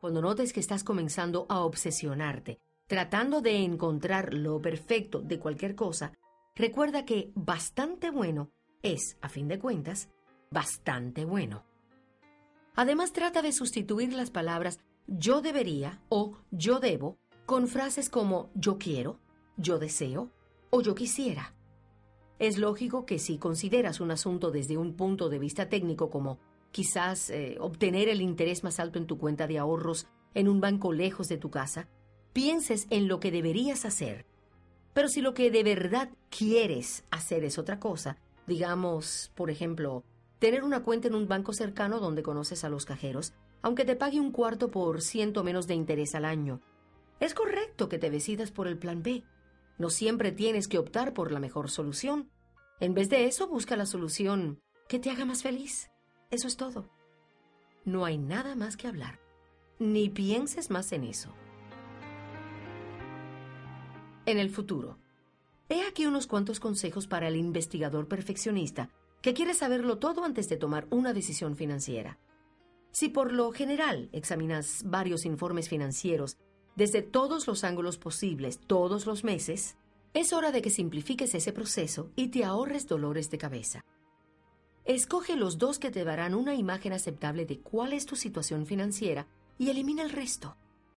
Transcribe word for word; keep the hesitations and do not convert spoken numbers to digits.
Cuando notes que estás comenzando a obsesionarte, tratando de encontrar lo perfecto de cualquier cosa, recuerda que bastante bueno es, a fin de cuentas, bastante bueno. Además, trata de sustituir las palabras yo debería o yo debo con frases como yo quiero, yo deseo o yo quisiera. Es lógico que si consideras un asunto desde un punto de vista técnico como quizás eh, obtener el interés más alto en tu cuenta de ahorros en un banco lejos de tu casa, pienses en lo que deberías hacer. Pero si lo que de verdad quieres hacer es otra cosa, digamos, por ejemplo, tener una cuenta en un banco cercano donde conoces a los cajeros, aunque te pague un cuarto por ciento menos de interés al año, es correcto que te decidas por el plan B. No siempre tienes que optar por la mejor solución. En vez de eso, busca la solución que te haga más feliz. Eso es todo. No hay nada más que hablar. Ni pienses más en eso. En el futuro. He aquí unos cuantos consejos para el investigador perfeccionista que quiere saberlo todo antes de tomar una decisión financiera. Si por lo general examinas varios informes financieros desde todos los ángulos posibles todos los meses, es hora de que simplifiques ese proceso y te ahorres dolores de cabeza. Escoge los dos que te darán una imagen aceptable de cuál es tu situación financiera y elimina el resto.